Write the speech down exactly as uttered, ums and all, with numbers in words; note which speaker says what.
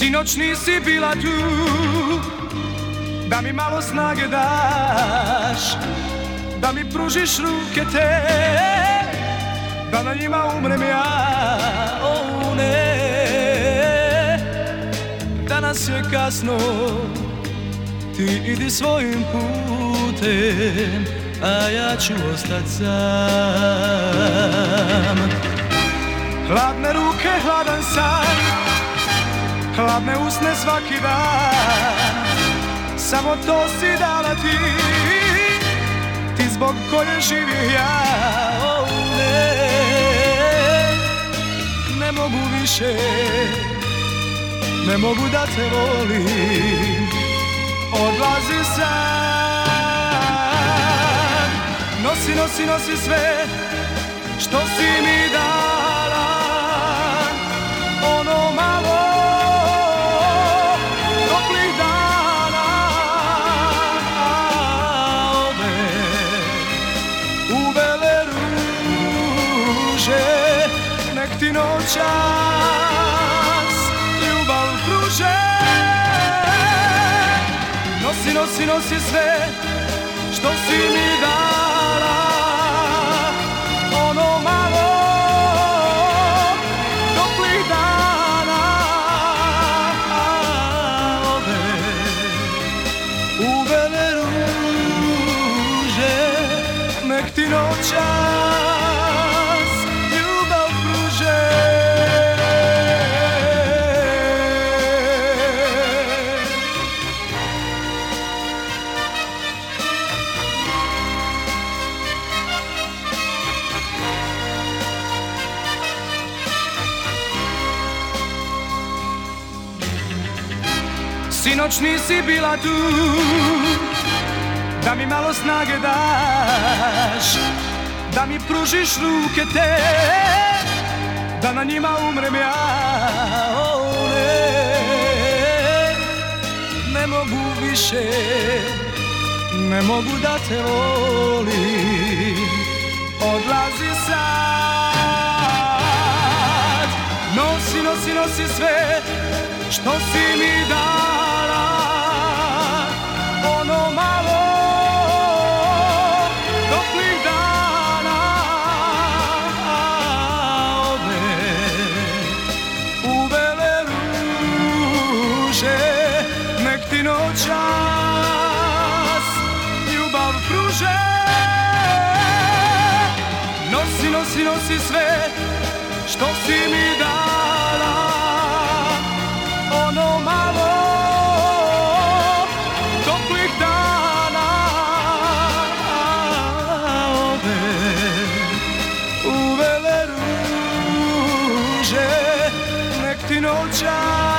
Speaker 1: Sinoć nisi bila tu, da mi malo snage daš, da mi pružiš ruke te, da na njima umrem ja. Oh ne, danas je kasno, ti idi svojim putem, a ja ću ostat sam. Hladne ruke, hladan san, hladne usne svaki dan, samo to si dala ti, ti zbog koje živim ja. Oh ne, ne mogu više, ne mogu da te volim, odlazi sam. Nosi, nosi, nosi sve što si mi dala, ono malo toplih dana, ove uvele ruže, nek ti noćas ljubav pruže. Nosi, nosi, nosi sve što si mi dala, ono malo toplih dana, ove uvele ruže, nek ti noćas ljubav pruže. Sinoć nisi bila tu, da mi malo snage daš, da mi pružiš ruke te, da na njima umrem ja. Oh ne, ne mogu više, ne mogu da te volim, odlazi sad. Nosi, nosi, nosi sve što si mi dala, ono malo toplih dana, ove uvele ruže, nek ti noćas ljubav pruže. Nosi, nosi, nosi sve što si mi dala, ono malo toplih dana, ove uvele ruže, nek ti noćas